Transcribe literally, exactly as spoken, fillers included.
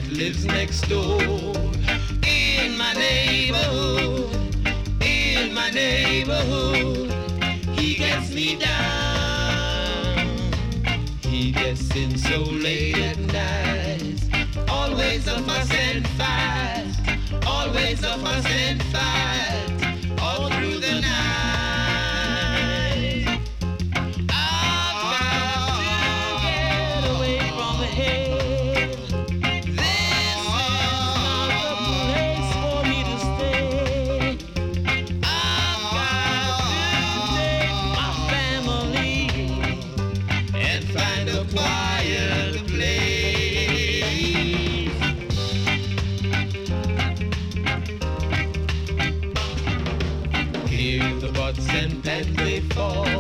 that lives next door. In my neighborhood, in my neighborhood, he gets me down. He gets in so late at night, always a fuss and fight, always a fuss and fight, all through the night. And they fall